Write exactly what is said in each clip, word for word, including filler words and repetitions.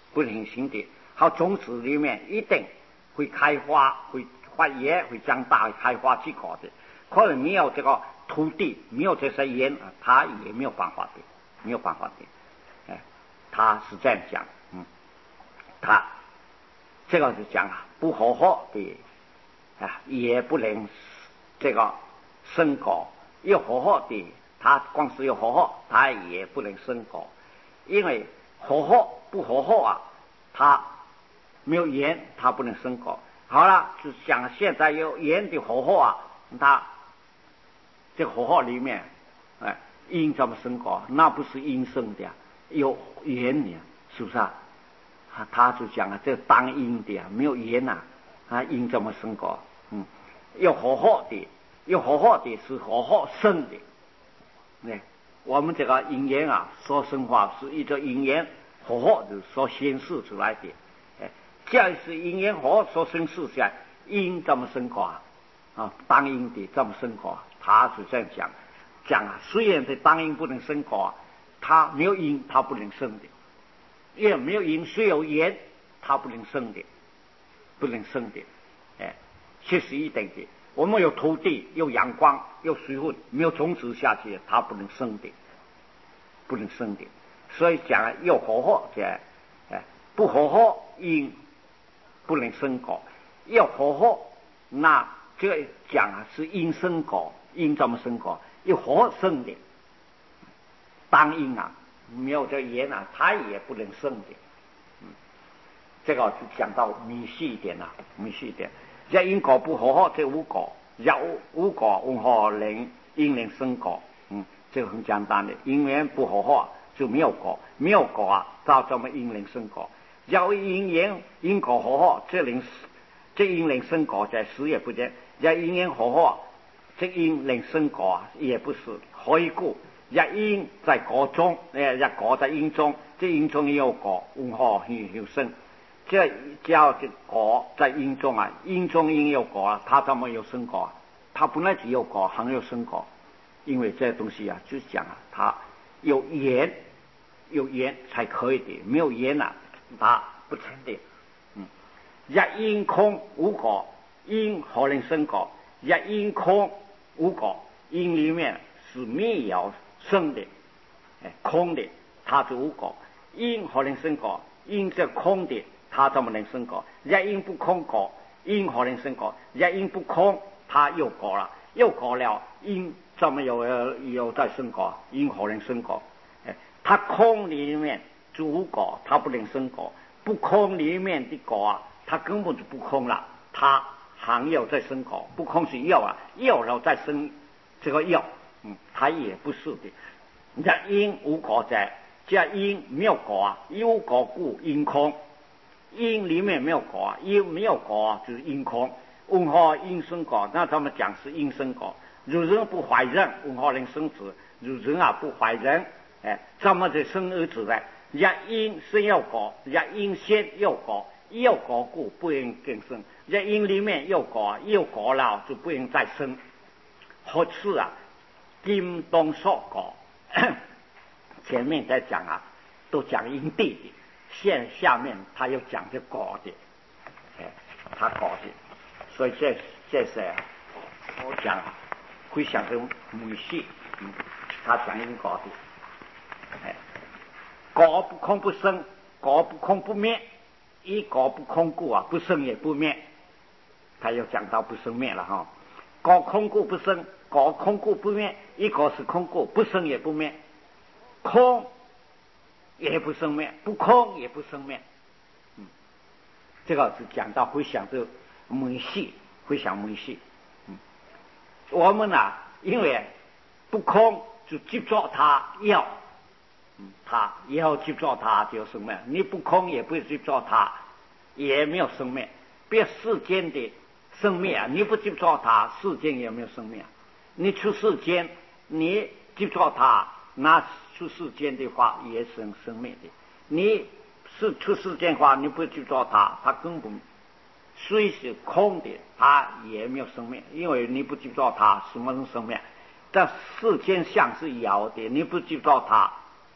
不能行的。好，种子里面一定会开花，会发叶，会长大，开花结果的。可能没有这个土地，没有这些盐，它也没有办法的，没有办法的。哎，他是这样讲，嗯，他这个是讲啊，不合合的啊，也不能这个生果；要合合的，它光是要合合，它也不能生果，因为合合不合合啊，它没有盐，它不能生果。好了，就讲现在有盐的合合啊，它这个合合里面，哎，因怎么生果？那不是因生的，有盐的，是不是啊？他就讲啊，这当因的啊，没有盐呐，啊，因怎么生果？嗯，要合合的，要合合的是合合生的。哎，我们这个因缘啊，说生化是一个因缘合合的所显示出来的。哎，这是因缘合所显示出来，因怎么生果啊？啊，当因的怎么生果？他是这样讲，讲啊，虽然这当因不能生果，它没有因，它不能生的。也没有因，虽有缘，它不能生的，不能生的，哎，这是一定的。我们有土地，有阳光，有水分，没有种子下去，它不能生的，不能生的。所以讲要合合，这哎不合合因不能生果，要合合那这个讲啊是因生果，因怎么生果？要合生的，当因啊。没有这盐啊，它也不能生的。嗯，这个就讲到明细一点了，明细一点。这因果不合合，这无果；这无果如何能因能生果？嗯，这个很简单的，因缘不合合就没有果，没有果啊，到怎么因能生果？要因缘因果合合，这能这因能生果，在死也不见；要因缘合合，这因能生果啊，也不是何以故？一因在果中，誒一果在因中，這因中也有果，如何有生？這叫這果在因中啊，因中因有果啊，它怎麼有生果啊？它本來就有果，還有生果，因為這東西啊，就是講啊，它有緣，有緣才可以的，沒有緣啊，它不成的。嗯，一因空無果，因何能生果？一因空無果，因裡面是沒有生的，哎，空的，它就无果。因何能生果？因是空的，它怎么能生果？一因不空果，因何能生果？一因不空，它有果了，有果了，因怎么有有在生果？因何能生果？哎，它空里面就无果，它不能生果；不空里面的果啊，它根本就不空了，它还要再生果。不空是要啊，要了再生这个要。嗯，它也不是的。这因无果在，这因没有果啊，有果故因空。因里面没有果啊，因没有果啊，就是因空。为何因生果？那咱们讲是因生果。如人不怀人，为何能生子？如人啊不怀人，哎，怎么就生儿子呢？这因生有果，这因先有果，有果故不应更生。这因里面有果，有果了就不应再生。何此啊？金东说果，前面在讲啊，都讲因地的，现下面他又讲这果的，哎，他果的，所以这这是我讲会想成母系，嗯，他讲因果的，哎，果不空不生，果不空不灭，一果不空故啊，不生也不灭，他又讲到不生灭了哈，果空故不生。果空故不灭，一果是空故，不生也不灭，空也不生灭，不空也不生灭。嗯，这个是讲到会想这门系，会想门系。嗯，我们啊，因为不空就执着它要，嗯，它要执着它就生灭。你不空也不执着它，也没有生灭。别世间的生灭啊，你不执着它，世间也没有生灭。你出世间，你执着它，那出世间的话也是生灭的。你是出世间的话，你不执着它，它根本虽是空的，它也没有生灭，因为你不执着它，什么能生灭？但世间相是有的，你不执着它，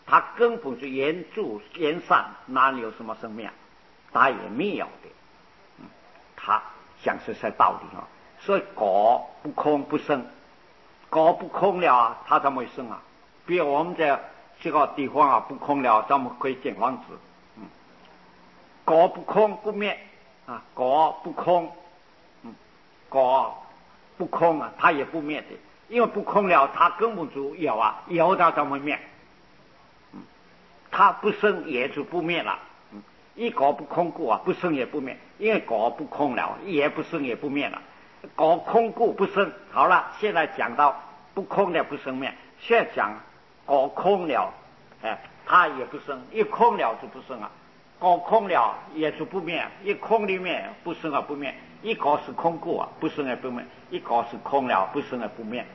它根本是言住言散，哪里有什么生命？它也没有的。嗯，它讲实在道理啊。所以果不空不生，果不空了啊，它怎么会生啊？比如我们在这个地方啊，不空了，咱们可以建房子。嗯，果不空不灭啊，果不空，嗯，果不空啊，它也不灭的，因为不空了，它根本就有啊，有它怎么灭？嗯，它不生也就不灭了。嗯，一果不空故啊，不生也不灭，因为果不空了，也不生也不灭了。果空故不生。好了，现在讲到不空了不生灭，现在讲果空了，哎，它也不生，一空了就不生啊。果空了也就不灭，一空里面不生而不灭，一果是空故啊，不生而不灭，一果是空了不生而不灭。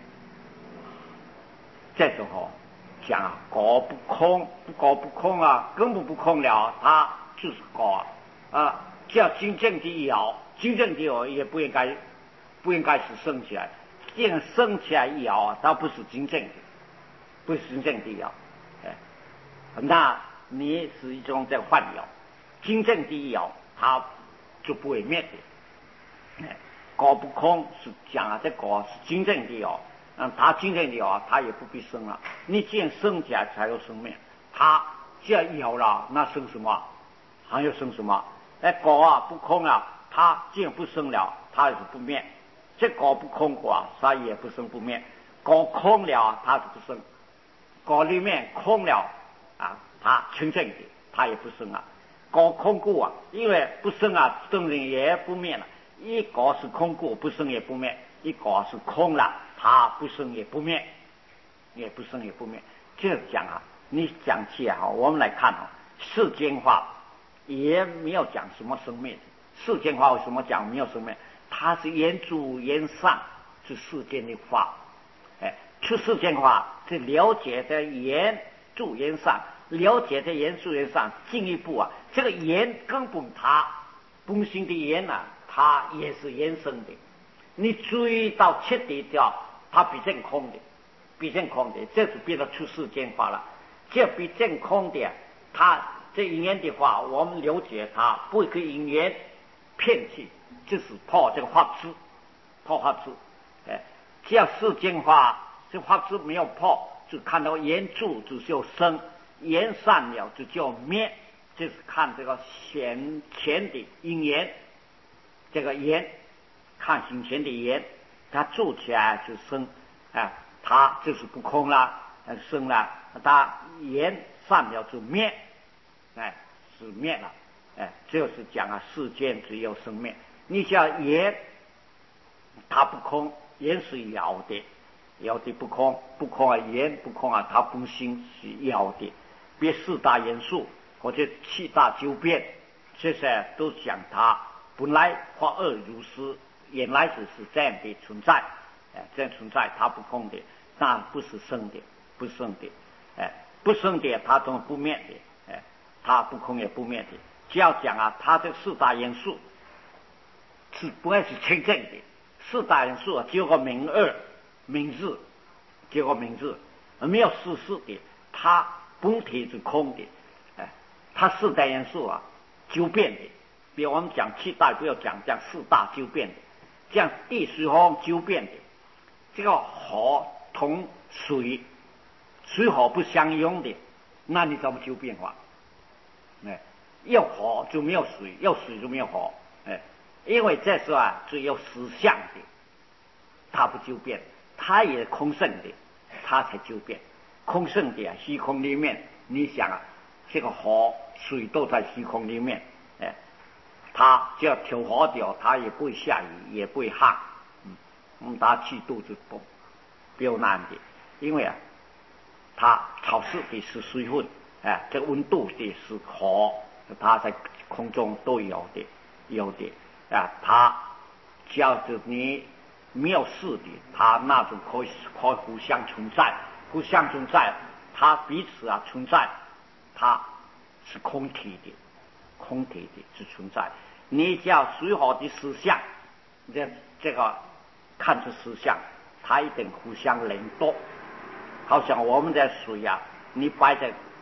这时候讲啊，果不空，果不空啊，根本不空了，它就是果啊，叫真正的有，真正的有也不应该。不应该是生起来，既然生起来有，它不是真正的，不是真正的有，哎，那你是一种在幻有，真正的有，它就不会灭的。哎，果不空是讲啊，这果是真正的有，嗯，它真正的有，它也不必生了。你既然生起来才有生命，它既然有了，那生什么？还要生什么？哎，果啊不空了，它既然不生了，它也是不灭。这果不空果，它也不生不灭。果空了，它是不生；果里面空了啊，它清净的，它也不生啊。果空故啊，因为不生啊，生人也不灭了。一果是空故，不生也不灭；一果是空了，它不生也不灭，也不生也不灭。这样讲啊，你讲起来哈，我们来看啊，世间法也没有讲什么生灭的。世间法为什么讲没有生灭？它是言住言散，是世间的法，哎，出世间法是了解的言住言散，了解的言住言散，进一步啊，这个言根本它本性的言啊，它也是言生的。你注意到彻底掉，它比真空的，比真空的，这是变得出世间法了。这比真空的，它这言的话，我们了解它，不可以因言骗去。就是破这个法支，破法支，哎，只要世间法，这法支没有破，就看到言住就叫生，言散了就叫灭，就是看这个显前的因缘，这个言，看显前的言，它住起来就生，哎，它就是不空了，生了，它言散了就灭，哎，是灭了，哎，就是讲啊，世间只有生灭。你像言，它不空，言是有的，有的不空，不空啊，言不空啊，它本性是有的。别四大元素或者七大九变，这些都讲它本来化恶如是，原来就是这样的存在，哎，这样存在，它不空的，那不是生的，不生的，哎，不生的它总不灭的，哎，它不空也不灭的。只要讲啊，它这四大元素。是不会是清净的，四大元素啊，只有个名二名字，只有个名字，没有事实的，它本体是空的，哎，它四大元素啊，九变的，比如我们讲七大，不要讲讲四大九变的，像地水火九变的，这个火同水，水火不相容的，那你怎么九变化？哎，要火就没有水，要水就没有火，哎。因为这时候啊，只有实相的，它不纠变，它也空性的，它才纠变。空性的啊，虚空里面，你想啊，这个火、水都在虚空里面，哎，它只要调和掉，它也不会下雨，也不会旱，嗯，嗯，它气度就不比较难的，因为啊，它潮湿的是水分，哎，这个温度的是火，它在空中都有的，有的。啊，它只要是你没有事的，它那种可以可以互相存在，互相存在，它彼此啊存在，它是空体的，空体的是存在。你只要水火的实相，这这个看出实相，它一定互相联动。好像我们的水啊，你摆在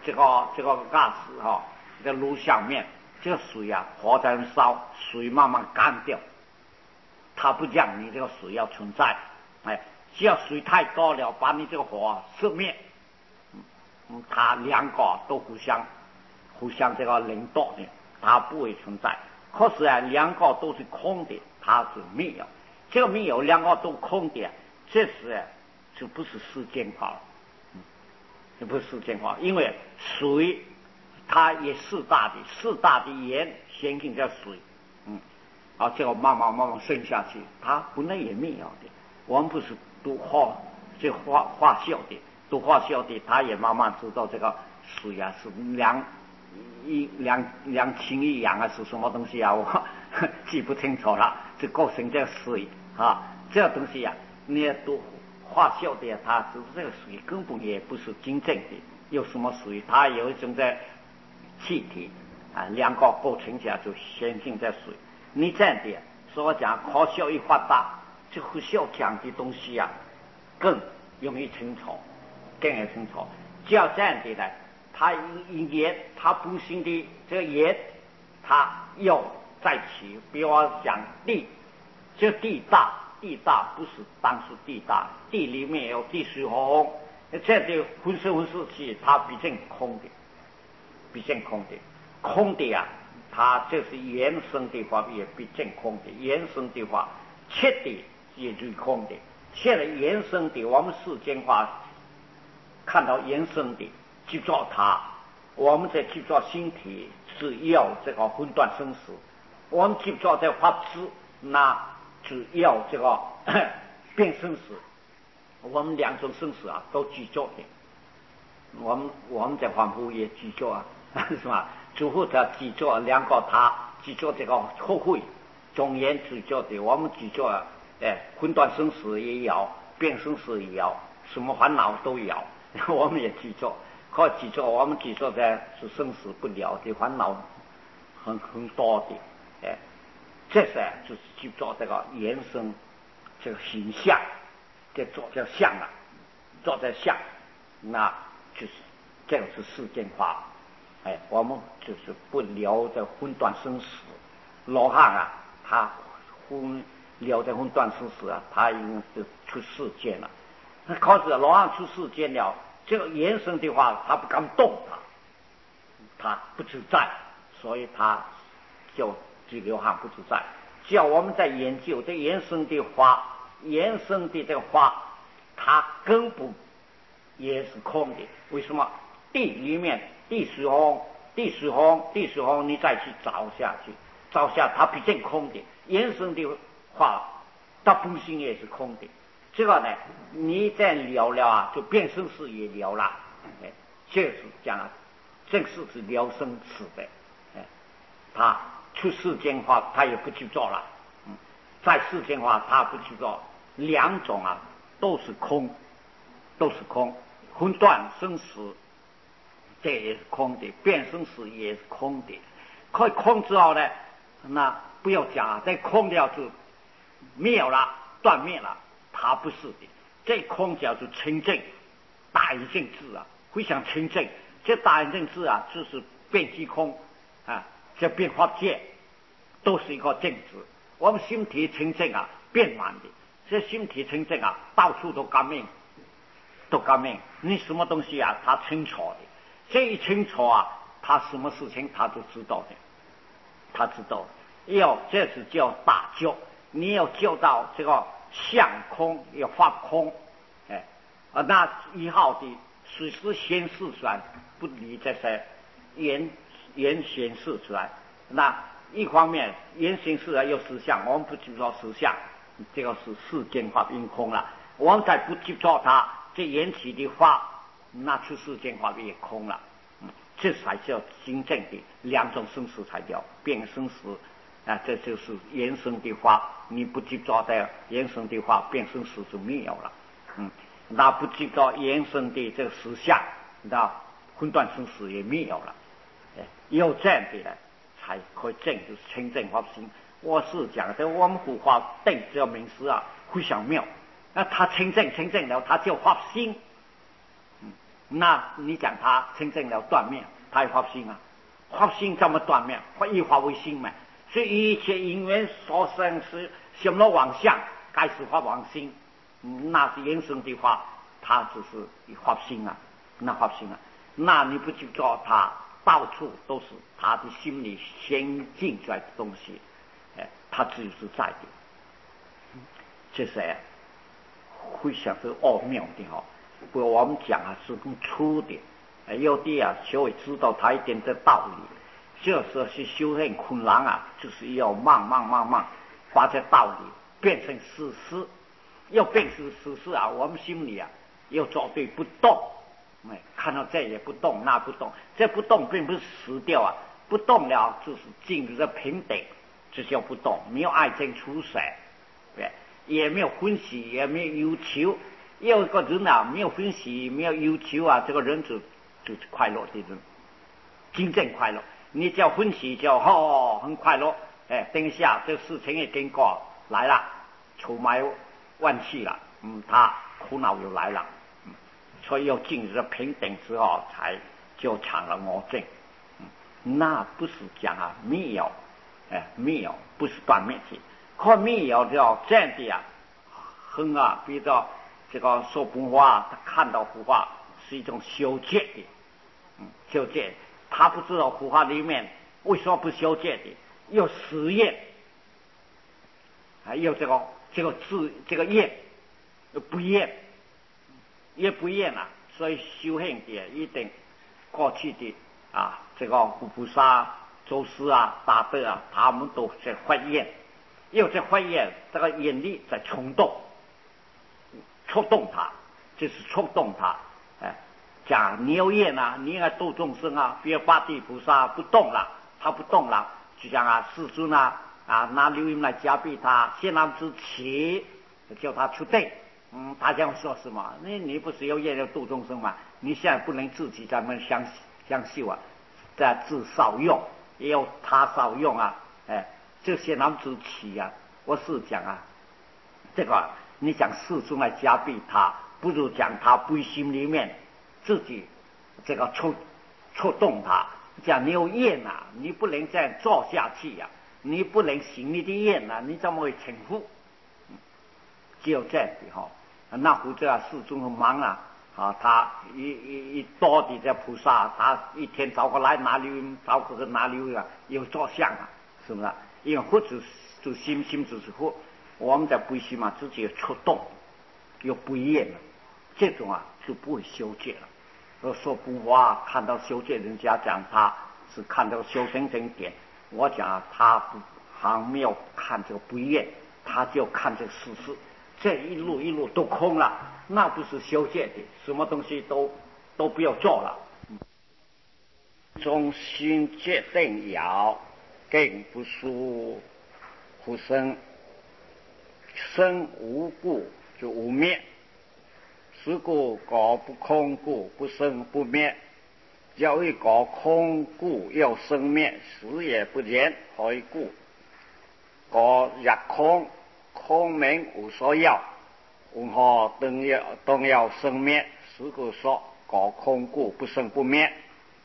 这个这个瓦斯哈，这个炉上面，这个水啊，火在那烧，水慢慢干掉，它不让你这个水要存在，哎，只要水太多了，把你这个火熄灭，嗯，它两个都互相互相这个冷冻的，它不会存在。可是啊，两个都是空的，它是没有。这个没有，两个都空的，这是就不是世间化了，嗯，这不是世间化，因为水它也四大的，四大的盐先进在水，嗯，啊，这个慢慢慢慢升下去，它本来也没有的。我们不是读化这化化学的，读化学的，他也慢慢知道这个水啊是两一两两氢一氧啊是什么东西啊，我记不清楚了，这构成这个水啊，这个东西啊，你也读化学的，它是这个水根本也不是真正的，有什么水？它有一种在气体啊，两个构成起来就先进在水。你这样的，所以我讲科学一发达，这科学讲的东西啊，更容易清楚，更容易清楚。只要这样的呢，它盐，它不行的这个盐，它要在起，比如讲地，这地大，地大不是单是地大，地里面有地水火风，这的浑身浑身气，它毕竟空的，毕竟空的，空的啊，它就是延伸的话也毕竟空的，延伸的话，切的也就是空的。现在延伸的，我们世间话看到延伸的，记住它，我们在记住身体是要这个分段生死，我们记住这法子，那只要这个变生死，我们两种生死啊都记住的。我们我们在凡夫也记住啊，是吧？祖父他记住两个，他记住这个后悔，中言记住的，我们记住啊，哎，分段生死也有，变生死也有，什么烦恼都有，我们也记住。可记住，我们记住的是生死不了的烦恼很很多的，哎，这是就是记住这个延伸这个形象，这做叫相啊，做在相，那就是这个是世间化，哎，我们就是不聊这分段生死。罗汉啊，他分聊这分段生死啊，他已经是出世间了。那可是罗汉出世间了，这个延伸的话，他不敢动他，他不自在，所以他就这流汗不自在。只要我们在研究这延伸的话，延伸的这个话，它根本也是空的。为什么？地里面地水风，地水风，地水风，你再去找下去，找下它毕竟空的。延伸的话，它本性也是空的。这个呢，你再聊聊啊，就变生死也聊了。哎，这是讲啊，正式是聊生死的。哎，他出世间话，他也不去做了。嗯，在世间话，他不去做。两种啊，都是空，都是空。分段生死，这也是空的；变生死也是空的。可以空之后呢，那不要讲啊，这空掉就没有了，断灭了。它不是的，这空叫做清净，大圆净智啊，非常清净。这大圆净智啊，就是变即空啊，这变化界都是一个净智。我们心体清净啊，变满的。这心体清净啊，到处都革命，都革命。你什么东西啊，他清楚的。这一清楚啊，他什么事情他都知道的，他知道。要这是叫大救，你要救到这个相空，要发空，哎，啊，那以后的随时显示出来，不离这些言言显示出来。那一方面言显示来有实相，我们不知道实相。这个是世间法因空了，我们再不接触它，这缘起的法，那出世间法也空了。嗯，这才叫真正的两种生死才叫变生死啊，这就是延伸的法。你不接触的延伸的法，变生死就没有了。嗯，那不接触延伸的这个实相，那分段生死也没有了。哎，有这样的呢，才可以证就是清净法心。我是讲的，我们古话对这个名词啊非常妙。那他清净清净了，他叫法心。嗯， 那你讲他真正了断灭，他也发心啊，发心怎么断灭？以化为心嘛。所以一切因缘所生是什么妄想，该是发妄心，那是人生的话，他只是发心啊，那发心啊，那你不去做他，到处都是他的心里先进出来的东西，哎，他自己是在的，这是非常之奥妙的哈。不过我们讲啊是更粗的，有的啊稍微知道他一点的道理。这时候是修炼困难啊，就是要慢慢慢慢把这道理变成事实，要变成事实啊，我们心里啊要做对不动，哎，看到这也不动那不动，这不动并不是死掉啊，不动了就是进入这平等，这叫不动，没有爱憎出色，对，也没有欢喜，也没有忧愁。有一个人啊，没有欢喜，没有忧愁啊，这个人就就是快乐的人，真正快乐。你只要欢喜就哦，很快乐，哎，等一下这事情也经过来了，愁埋万气了，嗯，他苦恼又来了，嗯，所以要进入平等之后，才就产了魔症，嗯，那不是讲啊灭有，哎，灭有不是断灭的，可灭有叫这样的啊，很啊，比如说这个说普话，他看到普话是一种修戒的，嗯，修戒。他不知道佛法里面为什么不修戒的，有实验，还有这个这个自这个业，不厌，也不厌啊。所以修行的一定过去的啊，这个佛菩萨、祖师啊、大德啊，他们都在发愿，有在发愿，这个愿力在冲动，触动他，就是触动他，哎。讲你有愿啊，你应该度众生啊，比如八地菩萨不动了，他不动了，就讲啊世尊啊啊拿流云来加庇他，先让之起，叫他出定，嗯，他这样说什么？你你不是有愿要度众生吗？你现在不能自己在那相相修啊，在自少用，也有他少用啊，哎，这些男子起啊，我是讲啊，这个你讲世尊来加庇他，不如讲他背心里面。自己这个触触动他，讲你有愿啊，你不能这样做下去呀、啊，你不能行你的愿啊，你怎么会成佛？嗯，只有这样的哈、哦，那或者啊，世尊很忙啊，啊，他一一一多的这菩萨，他一天找过来拿流云，找过来拿流云啊，有照相啊，是不是？因为佛子就心心就是佛，我们在背心嘛，自己触动，又不一样了，这种啊就不会修戒了。说不话，看到修戒人家讲他是看到修行经典，我讲啊，他不还没有看这个不愿，他就看这个事实，这一路一路都空了，那不是修戒的，什么东西都都不要做了。中心戒定要，更不属复生，生无故就无灭。是故果不空故不生不灭，要一果空故要生灭，死也不然。何以故？果若空，空名无所要，为何当要当要生灭？是故说果空故不生不灭。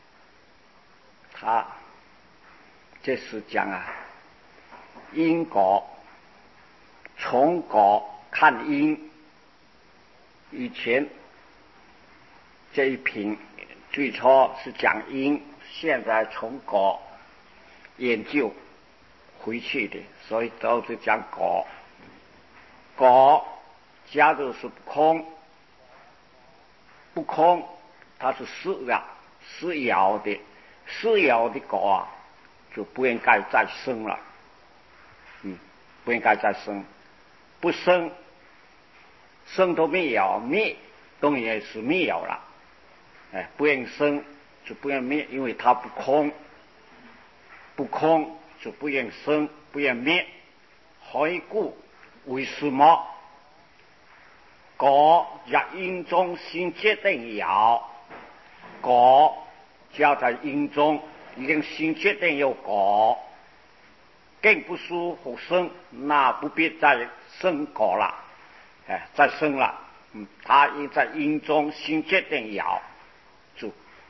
他这是讲啊，因果从果看因。以前这一品最初是讲因，现在从果研究回去的，所以都是讲果。果假如是不空，不空它是是啊，是有的，是有的果啊，就不应该再生了，嗯，不应该再生，不生。生都没有，灭当然也是没有了，哎，不愿生就不愿灭，因为它不空，不空就不愿生，不愿灭。何以故？为什么？果若因中心决定有，果加在因中已经心决定有果，更不属复生，那不必再生果了。哎，再生了，嗯，他因在因中心决定有，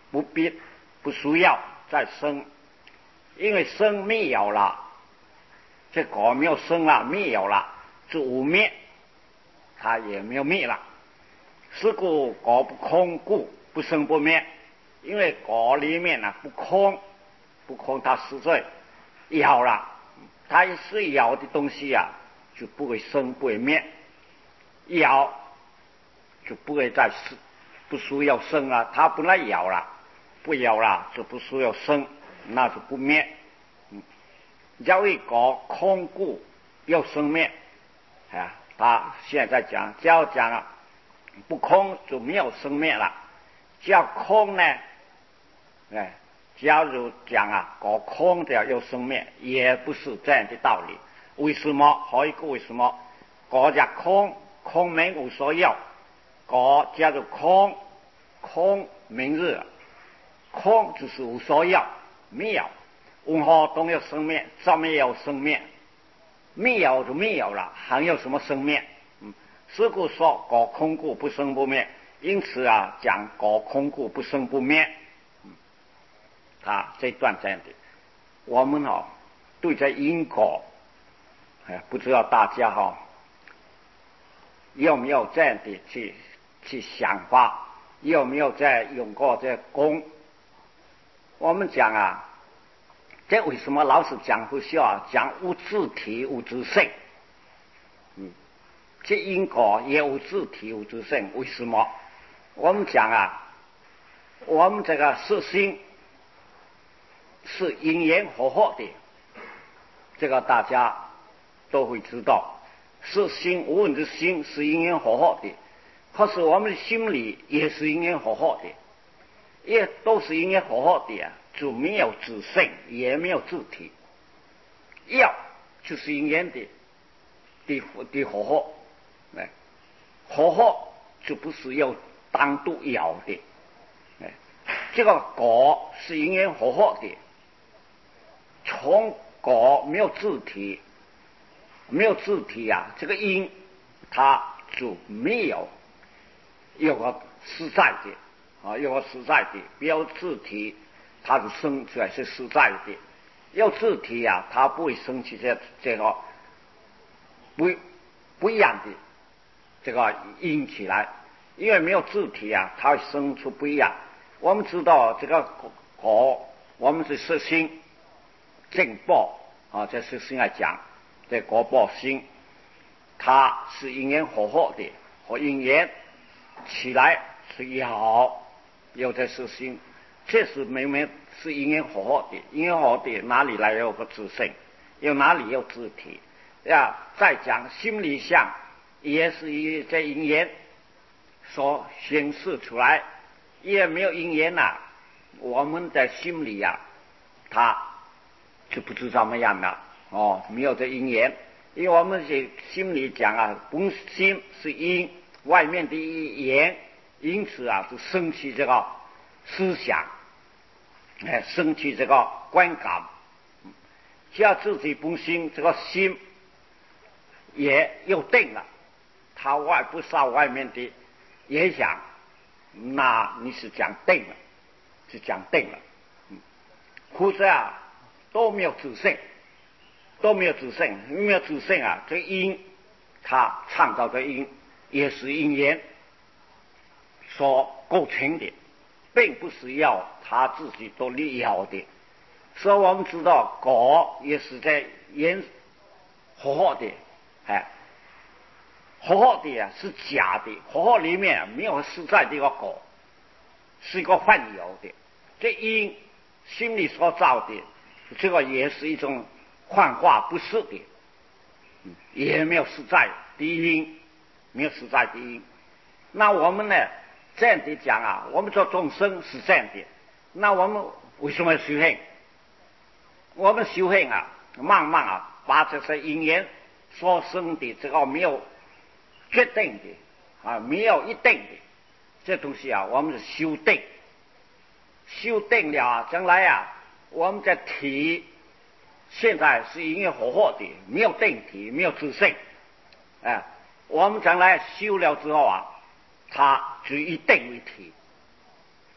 不必不需要再生，因为生灭有了，这果没有生了，灭有了，就无灭，它也没有灭了。是故果不空故不生不灭，因为果里面呢、啊、不空，不空它实在有了，它是有的东西啊，就不会生不会灭，有就不会再生，不需要生了，它本来有了，不有了就不需要生，那就不灭。嗯，要一果空故要生灭啊，他现在讲，只要讲啊，不空就没有生灭了。叫空呢，哎，假如讲啊，果空的要生灭，也不是这样的道理。为什么？还有一个为什么？果叫空，空名无所有；果叫做空，空名日，空就是无所有，没有。任何都有生灭，怎么有生灭？没有就没有了，还有什么生灭？嗯，是故说果空故不生不灭。因此啊，讲果空故不生不灭。嗯，啊，这段这样的，我们哦，对这因果，哎，不知道大家哈、哦、有没有这样的去去想法，有没有在用过这功？我们讲啊，这为什么老是讲不需要讲无自体无自性？嗯，这因果也无自体无自性，为什么？我们讲啊，我们这个实心是因缘和合的，这个大家都会知道。实心无论是心是因缘和合的，可是我们的心理也是因缘和合的，也都是因缘和合的啊，就没有自性，也没有自体。要就是因缘的的的和合，哎，和合就不是要单独有的，哎，这个果是因缘和合的，从果没有自体，没有自体啊，这个因它就没有有个实在的啊，有个实在的，没有自体，它是生出来是实在的。有自体啊，它不会生起这这个不不一样的这个因起来。因为没有自体啊，它会生出不一样。我们知道这个果，我们是实心正报啊，这实心来讲，这果报心，它是因缘和合的，和因缘起来是有有这实心，确实明明是因缘和合的，因缘和合的哪里来有个自性？有哪里有自体？呀，再讲心理相，也是以这因缘所显示出来，也没有因缘呐、啊，我们的心里呀、啊，它就不知怎么样了哦，没有这因缘，因为我们这心里讲啊，本心是因，外面的缘，因此啊，就生起这个思想，哎，生起这个观感，只要自己本心这个心也又定了，它外不受外面的影响，那你是讲定了，是讲定了，嗯，或者啊都没有自性，都没有自性，没有自性啊，这因它创造的因也是因缘所构成的，并不是要他自己都利要的。所以我们知道果也是在缘和合的，哎，和合的啊是假的，和合里面没有实在的一个果，是一个幻有的。这因心里所造的，这个也是一种幻化不实的，嗯，也没有实在的因，没有实在的因。那我们呢这样的讲啊，我们做众生是这样的，那我们为什么要修行？我们修行啊，慢慢啊，把这些因缘所生的这个没有决定的啊，没有一定的这东西啊，我们是修定，修定了啊，将来啊，我们的体现在是因缘和合的，没有定体，没有自性，哎，我们将来修了之后啊，它就一定为体，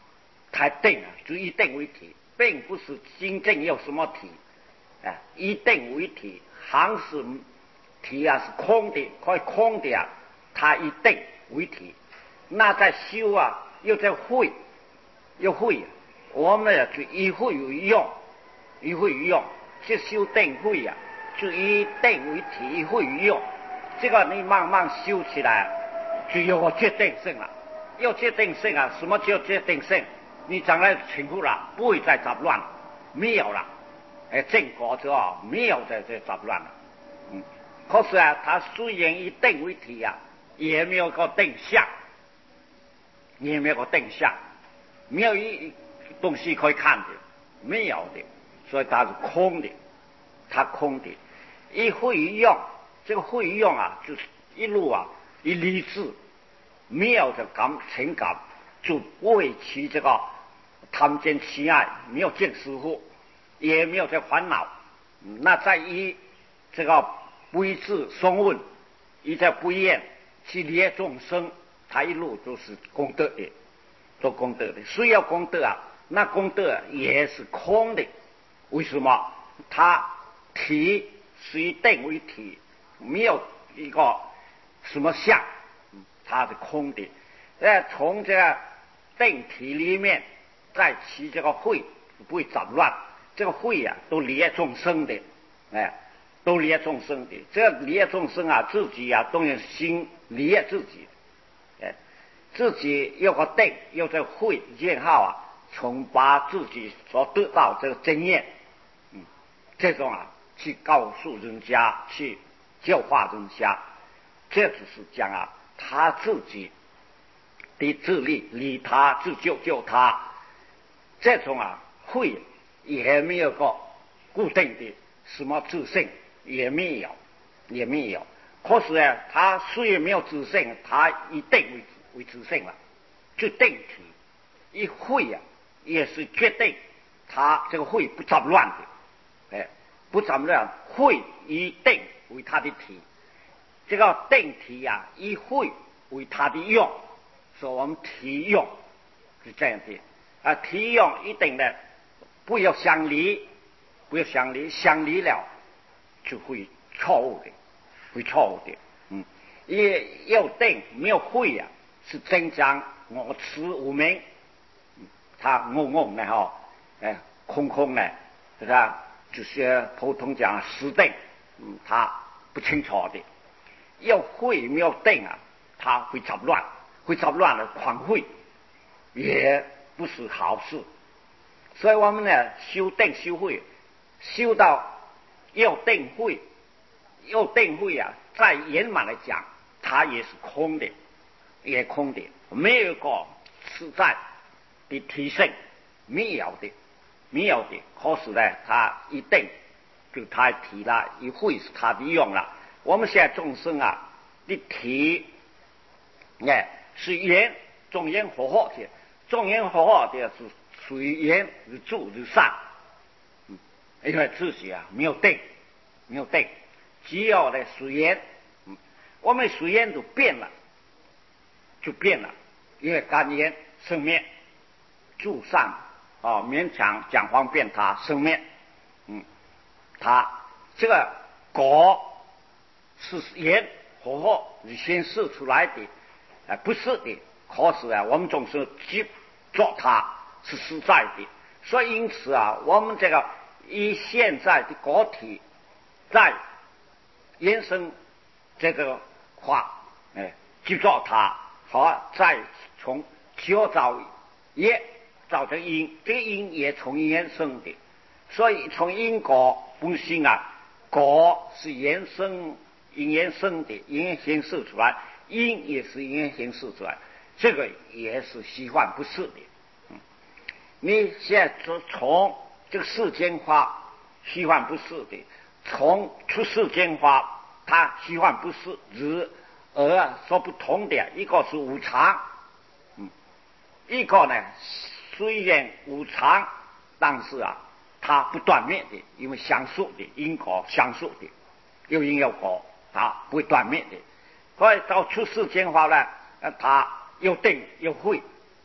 它定啊，就一定为体，并不是真正有什么体，啊，一定为体，行是体啊是空的，可以空的啊，它一定为体。那在修啊，又在会，又会，我们要去以会为用，以会为用，这修定会啊，就以定为体，以会为用。这个你慢慢修起来，就有个决定性了。有决定性啊，什么叫决定性？你将来情况了，不会再杂乱了，没有了。哎，正果之后没有再再杂乱了。嗯，可是啊，它虽然以定为体啊，也没有个定向，也没有个定向，没有一东西可以看的，没有的，所以它是空的，它空的。一会用，这个会用啊，就是一路啊，一理智。没有这感情感，就为其这个贪奸欺爱，没有见师傅，也没有这烦恼。那在于这个不一致松问，一在不厌去利众生，他一路都是功德的，做功德的。虽要功德啊，那功德也是空的。为什么？他体是以定为体，没有一个什么相。它是空的，呃，从这个定体里面再起这个慧，不会杂乱。这个慧啊，都利益众生的，哎，都利益众生的。这个利益众生啊，自己啊，都用心利益自己，哎，自己有个定，有这个慧，然后啊，从把自己所得到这个经验，嗯，这种啊，去告诉人家，去教化人家，这只是讲啊。他自己的自利利他自救救他，这种啊会也没有个固定的什么自信，也没有，也没有。可是呢，他虽然没有自信，他一定为为自信了，就定体一会啊，也是决定他这个会不杂乱的，哎，不杂乱，会一定为他的体。这个定体呀、啊，以会为它的用，所以我们体用是这样的啊。体用一定的不要相离，不要相离，相离了就会错误的，会错误的。嗯，也要定没有会呀、啊，是增加我持无明，嗯，他嗡嗡的哈，哎，空空的，是吧？就是普通讲实定，嗯，他不清楚的。要会没有定啊，它会杂乱，会杂乱的狂会，也不是好事。所以我们呢，修定修会，修到要定会，要定会啊，再圆满来讲，它也是空的，也空的，没有一个实在的提升，没有的，没有的。可是呢，它一定就它提了，一会是它的用了。我们现在众生啊的体，哎，是缘众缘和合的，众缘和合的是属于缘是住是善，嗯，因为自己啊没有定，没有定，只要呢属缘，嗯，我们属缘就变了，就变了，因为干缘生灭，住善啊，勉强讲方便他生灭，嗯，他这个果。是缘和合是显示出来的，啊，不是的。可是啊，我们总是执着它是实在的，所以因此啊，我们这个以现在的个体在延伸这个话，哎，执着它，好，再从求找业找这个因，这个因也从延伸的，所以从因果本性啊，果是延伸。因缘生的，因缘显示出来，因也是因缘显示出来，这个也是虚幻不是的。嗯，你现在从这个世间法虚幻不是的，从出世间法它虚幻不是，日而所不同的一个是无常，嗯，一个呢虽然无常，但是啊它不断灭的，因为相属的因果相属的，有因有果。它不会断灭的，所以到出世间法呢，呃，它又定又会，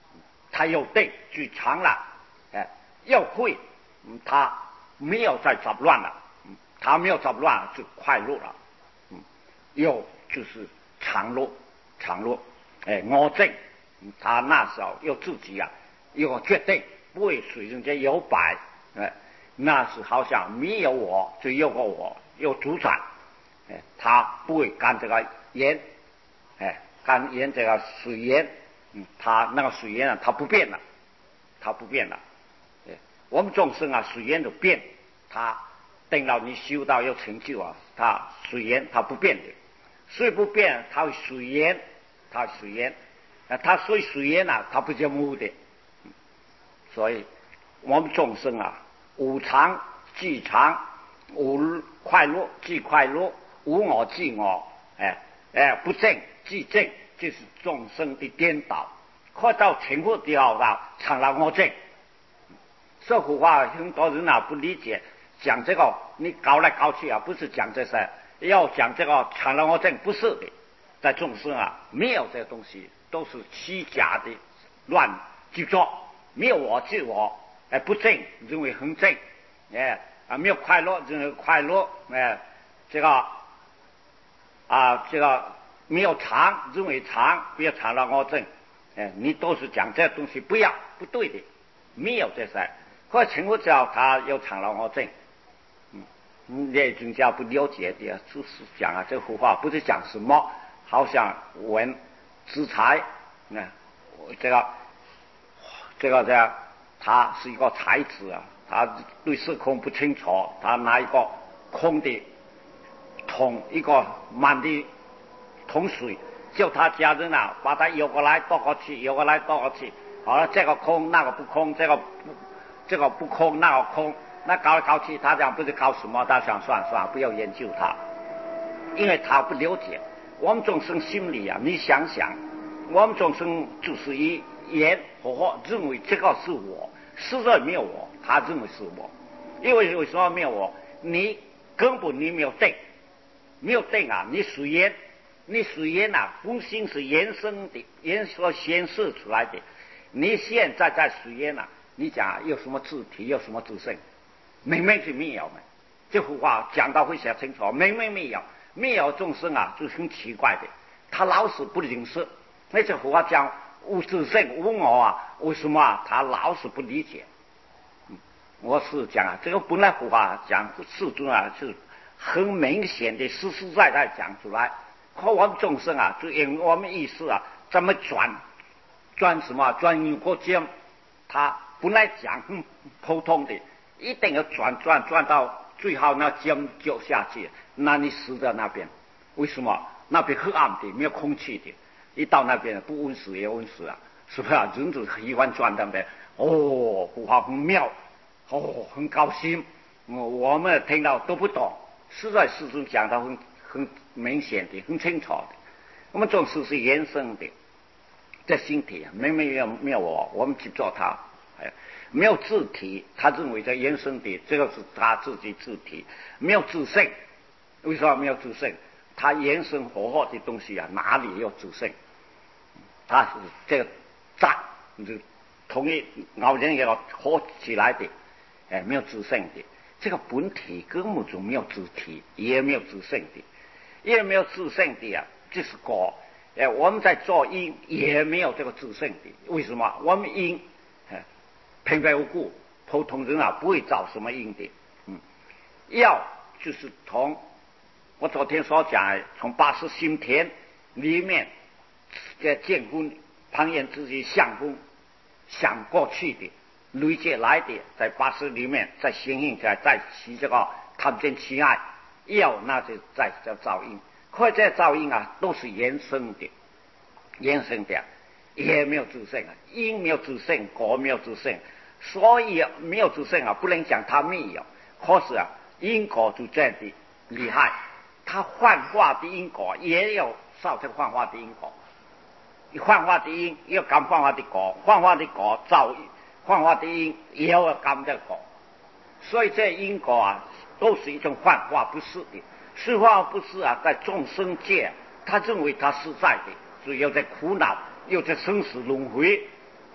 他有定就长了，哎，要会，嗯，他没有再杂乱了，嗯，他没有杂乱了就快乐了，嗯，有就是长乐，长乐，哎，我正，他那时候有自己啊，有个决定，不会随人家摇摆，哎，那是好像没有我就有个我，有主宰，哎，他不会干这个盐，哎，干盐这个水盐，嗯，他那个水盐啊，它不变了，它不变了，哎，我们众生啊，水盐都变，他等到你修到有成就啊，他水盐它不变的，水不变，它会水盐，它会水盐，啊，它所以水盐啊，它不叫木的，所以我们众生啊，无常即常，无快乐即快乐，无我即我，哎哎，不正即正，这是众生的颠倒。快到情况的后啊，成了我正。说胡话，很多人啊不理解，讲这个你搞来搞去啊，不是讲这些，要讲这个成了我正，不是的，在众生啊没有这个东西，都是虚假的乱执着，没有我自我，哎不正认为很正，哎啊没有快乐认为快乐，哎这个啊这个没有常认为常，不要成了我正，哎你都是讲这东西不要不对的，没有这些。或者情况之后，他又成了我正，嗯，那人家不了解的，就是讲啊，这幅画不是讲什么，好像文之才，那、嗯、这个这个这样，他是一个才子啊，他对时空不清楚，他拿一个空的桶，一个满的桶水，叫他家人啊，把它摇过来倒过去，摇过来倒过去，好了，这个空那个不空，这个不。这个不空那个空，那搞来搞去，他讲不是搞什么，他想算算不要研究它，因为他不了解我们众生心里啊，你想想，我们众生就是一言和合认为这个是我，实在没有我，他认为是我，因为为什么没有我？你根本你没有定，没有定啊，你属言，你属言啊，本性是延伸的，延所显示出来的，你现在在属言啊。你讲有什么自体，有什么自性？明明是没有嘛。这幅话讲到会写清楚，明明没有，没有众生啊，就很奇怪的，他老是不认识。那这幅话讲无自性无我啊，为什么啊？他老是不理解。嗯，我是讲啊，这个本来幅话讲世尊啊，是很明显的、实实在在讲出来。可我们众生啊，就因我们意识啊，怎么转转什么转因果间，他。本来讲很普通的，一定要转转转到最后那尖脚下去，那你死在那边。为什么？那边黑暗的，没有空气的，一到那边不温死也温死啊，是不是啊？人就喜欢转那边，哦，话很妙，哦，很高兴。我们听到都不懂，实在世尊讲的很很明显的，很清楚的。我们总是是延伸的，这身体啊，明明没有没有我，我们去做它。哎，没有自体，他认为这延伸的这个是他自己自体，没有自性。为什么没有自性？他延伸活合的东西啊，哪里有自性？他是这个杂，就同一咬人也要合起来的，哎，没有自性的。这个本体根本就没有自体，也没有自性的，也没有自性的啊，这是果。哎，我们在做因也没有这个自性的，为什么？我们因。平白无故，普通人啊不会找什么因的，嗯，要就是从我昨天所讲，从八十心田里面在建功攀岩自己相功想过去的累积来的，在八十里面再形影在再起这个看见其爱，要那就再叫造因，可这造因啊都是延伸的，延伸的也没有自性啊，因没有自性，果没有自性。所以没有自性啊，不能讲它没有。可是啊，因果就这样的厉害，它幻化的因果也有造成幻化的因果，幻化的因也有感幻化的果，幻化的果造幻化的因也有感的果。所以这因果啊，都是一种幻化，不是的。是幻不是啊，在众生界，他认为他是在的，所以又在苦恼，又在生死轮回。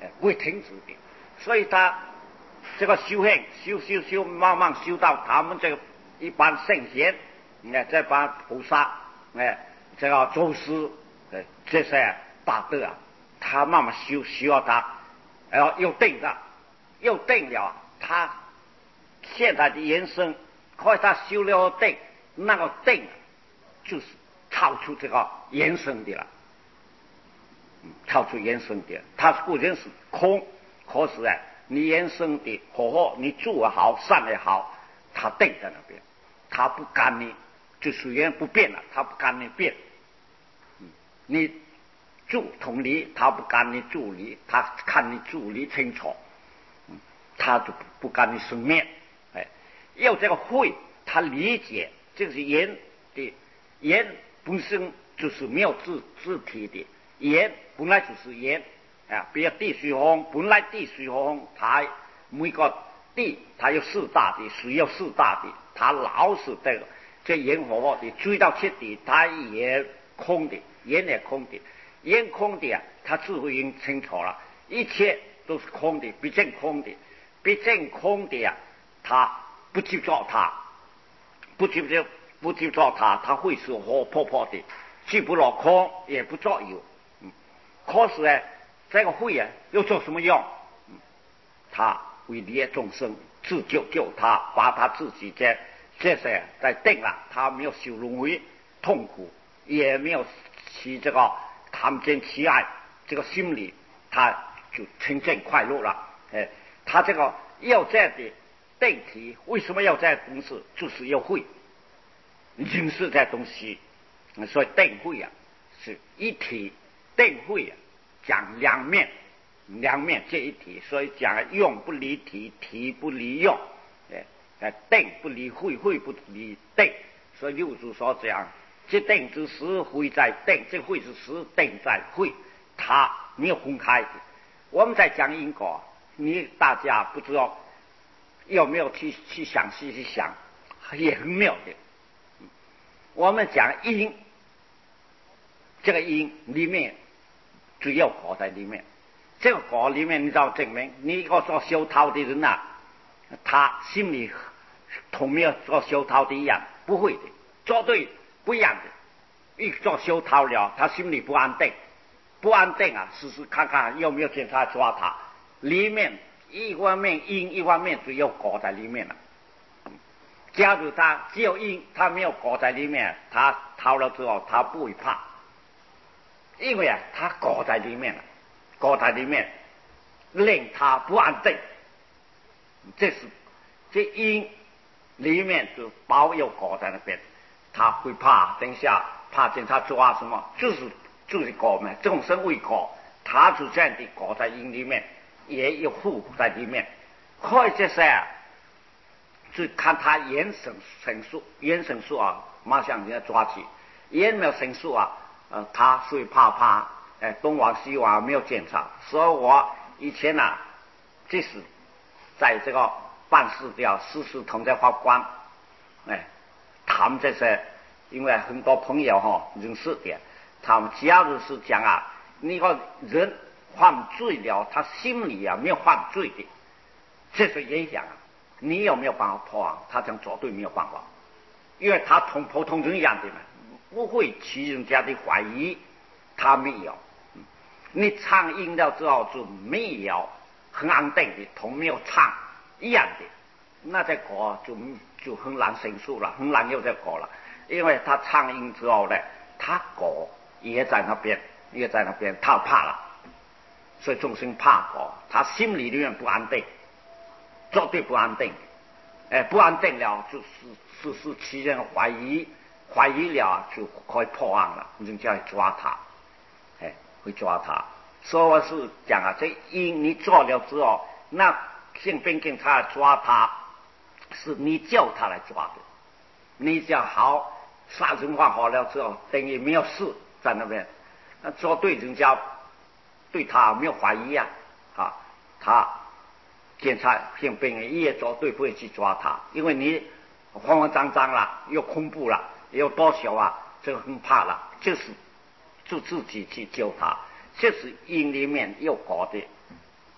哎，不会停止的。所以他这个修行修修修，慢慢修到他们这个一般圣贤，哎，这帮菩萨，哎，这个祖师，哎，这些大德啊，他慢慢修修到他，然后又定了，又定了，他现在的人生，后来他修了定，那个定就是超出这个人生的了。超出人生的，他固然是空，可是啊，你人生的好好，你做也好，善也好，他定在那边，他不干你，就虽然不变了，他不干你变。嗯，你做同理，他不干你做理，他看你做理清楚，嗯，他就不不干你生面。哎，要这个会，他理解这是人的，人本身就是没有自自体的。言本来就是言啊，比如地水火风，本来地水火风，它每个地它有四大的，水有四大的，它老是这个这言火火的追到彻底，它也空的，言也空的，言空的啊，他智慧已经清楚了，一切都是空的，毕竟空的，毕竟空的啊，他不去做它，不去就不去做它，它会是活泼泼的，既不落空，也不作有。可是呢，这个会啊，又做什么用？嗯，他为利众生，自救救他，把他自己这这些在定了，他没有受轮回痛苦，也没有起这个贪嗔痴爱这个心理，他就清净快乐了。哎，他这个要这样的定体，为什么要这样东西？就是要会认识这东西，所以定慧啊是一体。定慧啊，讲两面，两面这一体，所以讲用不离体，体不离用，哎，定不离慧，慧不离定，所以六祖所讲，这定之时，慧在定；这慧之时，定在慧，它没有分开的。我们在讲因果，你大家不知道有没有去去想细去想，也很妙的。我们讲因，这个因里面。只有果在里面，这个果里面你知道证明，你一个做修道的人呐、啊，他心里同没有做修道的一样，不会的，做对不一样的。一做修道了，他心里不安定，不安定啊，试试看看有没有检查抓他，里面一方面因，一方面只有果在里面了。假如他只有因，他没有果在里面，他逃了之后，他不会怕。因为啊，他果在里面了，果在里面令他不安定，这是这因里面就包有果在那边，他会怕，等一下怕警察抓什么，就是就是果嘛，众生为果，他就这样的果在因里面，也有护在里面，或者是啊，就看他眼神神速，眼神速啊，马上人家抓起，眼没有神速啊。呃，他所以怕怕，哎，东往西往没有检查，所以我以前呐、啊，即使在这个办事的时时同在法官，哎，他们这些，因为很多朋友哈、哦、认识的，他们假如是讲啊，那个人犯罪了，他心里啊没有犯罪的，这是影响啊，你有没有办法破案？他讲绝对没有办法，因为他同普通人一样的嘛。不会起人家的怀疑，他没有。嗯、你唱赢了之后就没有很安定的，同没有唱一样的，那这果就就很难成熟了，很难有这果了。因为他唱赢之后呢，他果也在那边，也在那边，他怕了，所以众生怕果，他心里里面不安定，绝对不安定。哎，不安定了，就是事事起人怀疑。怀疑了就可以破案了，人家会抓他，哎，会抓他。所以我是讲啊，这因你做了之后，那宪兵警察抓他，是你叫他来抓的。你讲好杀人放火了之后，等于没有事在那边，那做对人家对他没有怀疑啊，啊，他检察宪兵也做对，不会去抓他，因为你慌慌张张了，又恐怖了。有多少啊？这个很怕了，就是就自己去救他，这是因里面有果的，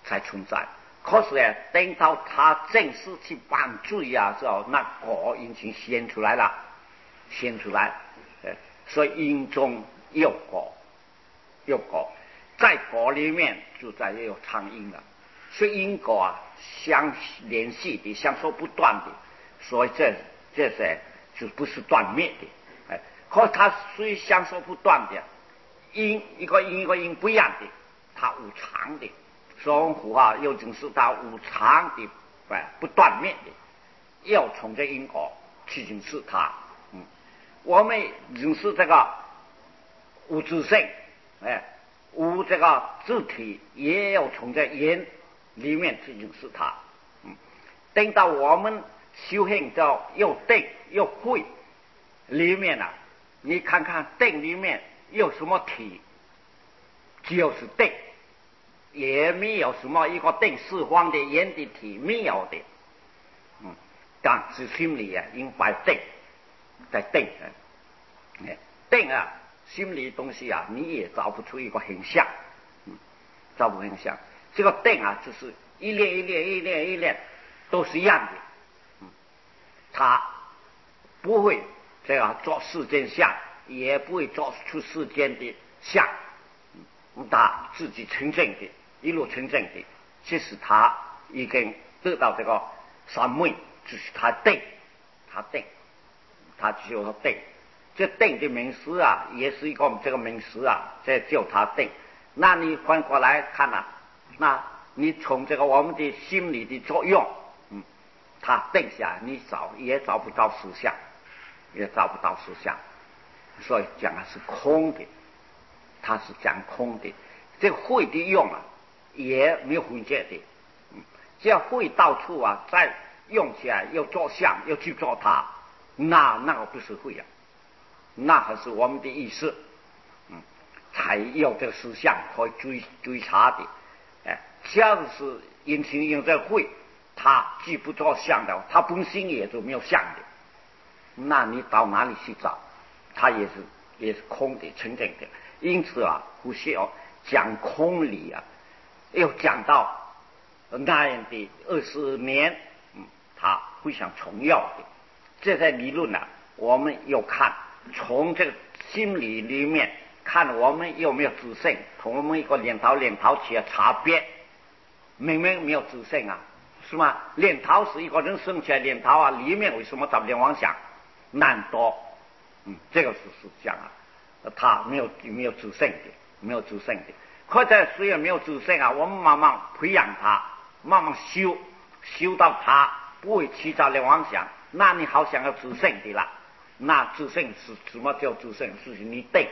才存在。可是呢，等到他正式去犯罪啊之后，那果已经显出来了，显出来，呃，所以因中有果，有果，在果里面就在也有常因了，所以因果啊相联系的，相说不断的，所以这这些就不是断灭的，哎，可是它虽相说不断的，因一个因一个因不一样的，它无常的。所以佛啊，又正是它无常的，哎，不断灭的，要从这因果去认识它。嗯，我们认识这个无自性，哎，无这个自体，也要从这因里面去认识它。嗯，等到我们修行到又定又慧里面啊，你看看定里面有什么体，就是定。也没有什么一个定四方的眼的体，没有的，嗯，但是心里啊，应该定，在定，哎，定啊，心理东西啊，你也找不出一个很像，嗯，找不很像。这个定啊，就是一念一念一念一念都是一样的，嗯，他不会这样做世间相，也不会做出世间的相，嗯，他自己纯正的。一路纯正的，其实他已经得到这个三昧，就是他定，他定，他就是定。这定的名词啊，也是一个这个名词啊，这叫他定。那你反过来看啊，那你从这个我们的心理的作用，嗯，他定下，你找也找不到实相，也找不到实相，所以讲的是空的，他是讲空的。这个慧的用啊。也没有分界的，嗯，只要会到处啊，再用起来又做相又去做它，那那个不是会啊，那还是我们的意识，嗯，才有这个思想可以追追查的，哎，只要是引擎用这会，它既不做相的，它本身也就没有相的，那你到哪里去找？它也是也是空的、纯正的。因此啊，胡适哦讲空理啊。又讲到那样的二十年，嗯，他非常重要的这些理论啊，我们又看从这个心理里面看，我们有没有自性，同我们一个链桃链桃起的差别，明明没有自性啊，是吗？链桃是一个人生起来链桃啊，里面为什么找不见妄想？难多，嗯，这个是是讲啊，他没有没有自性的，没有自性的。可在虽然没有自性啊，我们慢慢培养它，慢慢修，修到它不会起造的妄想，那你好想要自性的啦。那自性是什么叫自性？是你定，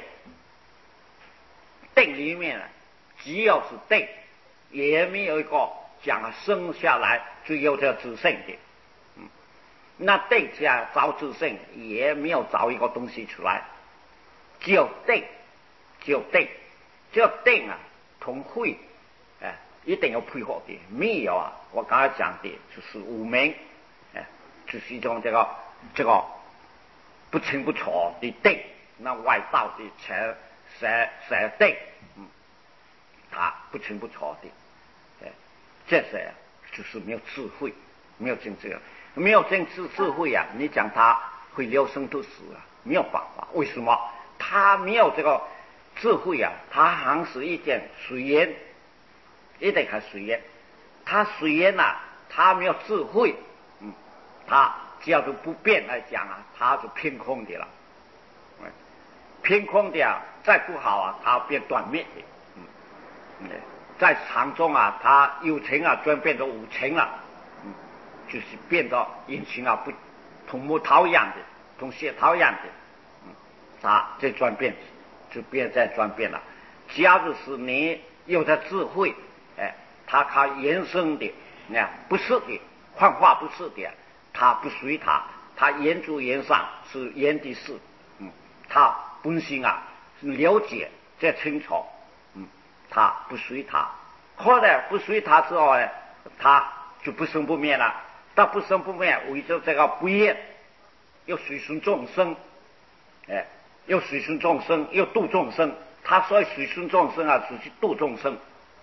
定里面啊，只要是定，也没有一个讲生下来就有这自性的。嗯，那定下找自性也没有找一个东西出来，只有定，只有定。这个定啊，同慧，哎，一定要配合的。没有啊，我刚才讲的就是无明，哎，就是一种这个这个不清不楚的定，那外道的才才才定，嗯，他不清不楚的，哎，这些就是没有智慧，没有真智，没有真智智慧啊！你讲他会留生都死啊，没有办法。为什么？他没有这个。智慧啊，它好像是一件水源，一定还水源。它水源呐、啊，它没有智慧，嗯，它只要是不变来讲啊，它就偏空的了。嗯，偏空的啊，再不好啊，它变断灭的。嗯，嗯，在常中啊，它有情啊，转变成无情了。嗯，就是变到阴晴啊，不同木桃一样的，同血桃一样的。嗯，它这转变。就别再转变了。假如是你有的智慧，哎，它靠延伸的，那不是的，幻化不是的，它不随它，它言主言上是言的事，嗯，它本性啊是了解这清楚，嗯，它不随它，后来不随它之后呢，它就不生不灭了。它不生不灭，为着这个不业，要随顺众生，哎。又随顺众生，又度众生。他所以随顺众生啊，是去度众生。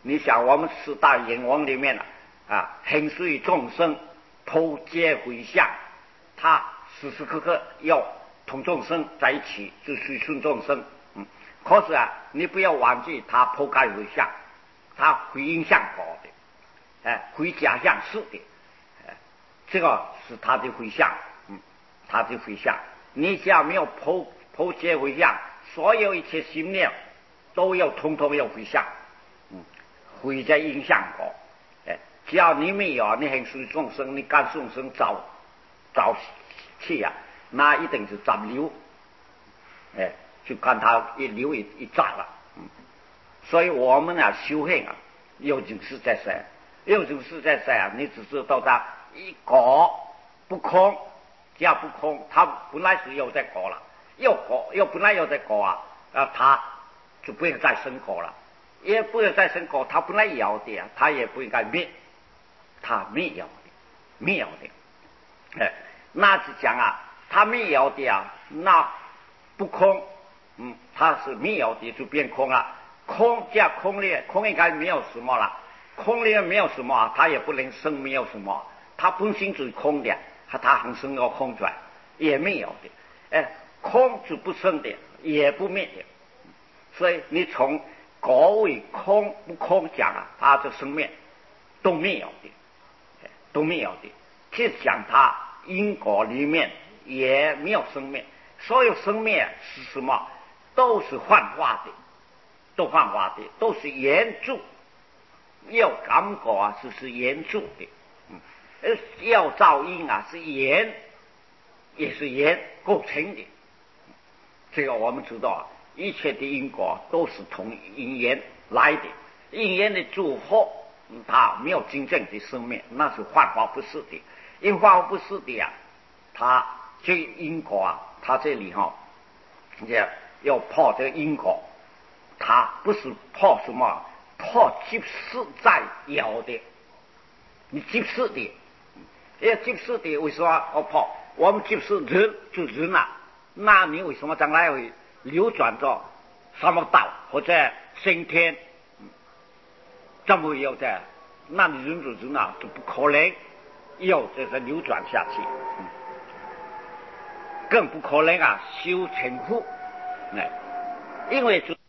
你想我们四大阎王里面啊，啊，很随众生，偷接回向，他时时刻刻要同众生在一起，就随顺众生。嗯，可是啊，你不要忘记他破盖回向，他回因向果的，哎，回假象是的，哎，这个是他的回向，嗯，他的回向。你只要没有破破接回向，所有一切心念都要通通要回向，嗯，回在因向果。哎，只要你没有，你很随众生，你干众生找找气啊，那一定是暂留，哎，就看他一留一一炸了，嗯，所以我们啊修行啊，有种事在身，有种事在身啊，你只知道他一果不空，只要不空，他本来是有在果了，有果又本来有在果啊，啊，他就不应再生果了，也不能再生果，他本来有的啊，他也不应该灭，他没有的，没有的，哎，那是讲啊，他没有的啊，那不空，嗯，他是没有的就变空了，空加空里，空应该没有什么了，空里没有什么，他也不能生没有什么，他本性就是空的，他很生要空出来也没有的，哎，空是不生的，也不灭的，所以你从果为空不空讲啊，他的生灭都没有的，都没有的，去讲他因果里面也没有生灭，所有生灭是什么？都是幻化的，都幻化的，都是缘住，要感果啊，是是缘住的，嗯，要造因啊，是缘，也是缘构成的。这个我们知道啊，一切的因果都是从因缘来的，因缘的祝福，它没有真正的生命，那是幻化不是的，因幻化不是的呀、啊，它这因果啊，它这里哈、哦，要要破这个因果，它不是破什么，破即是在有的，你即是的，要即是的，为什么要破？我们即是人就人啊，那你为什么将来会流转着什么道或者升天？这么有的，那你人就人啊，就不可能有这个流转下去，嗯，更不可能啊修成佛，哎，因为就。